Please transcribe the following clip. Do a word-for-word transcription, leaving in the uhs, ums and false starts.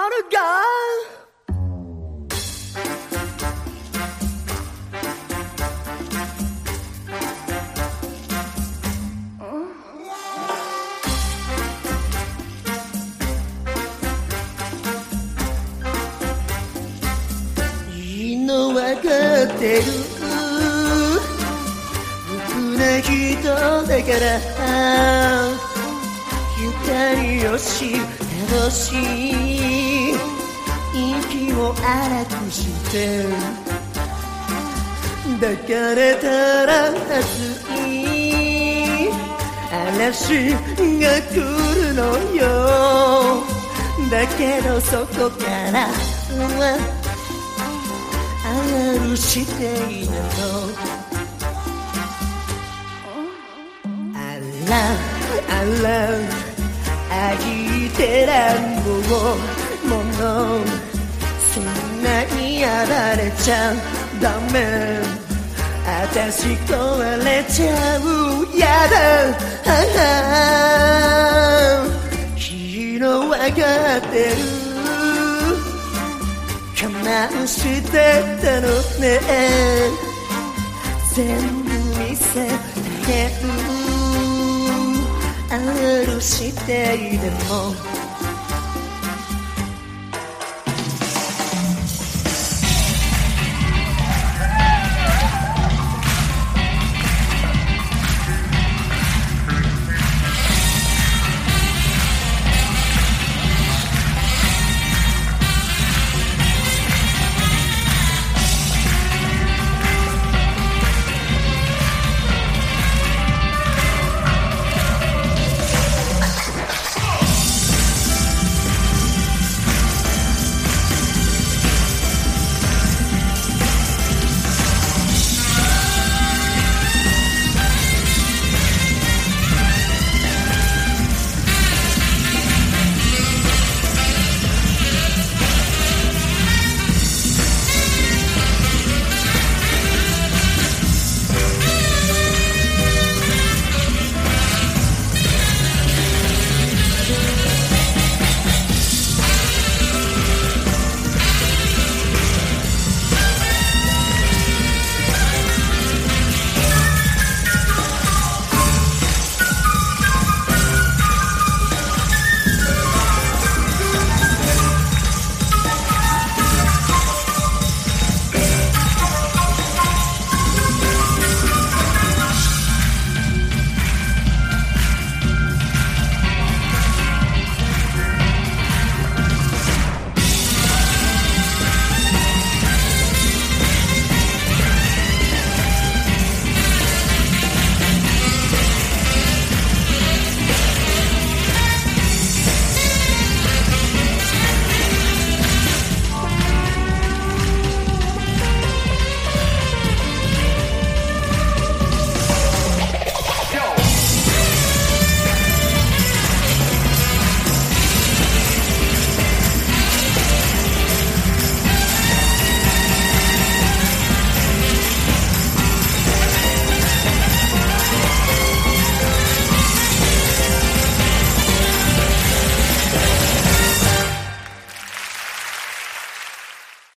るがいいのわかってる僕な人だから光をしてほしい息を荒くして抱かれたら熱い嵐が来るのよだけどそこからはあるしているのあらあら愛って乱暴者そんなにやられちゃダメ私壊れちゃうやだ昨日わかってる我慢してたのね全部見せてるあるしてでも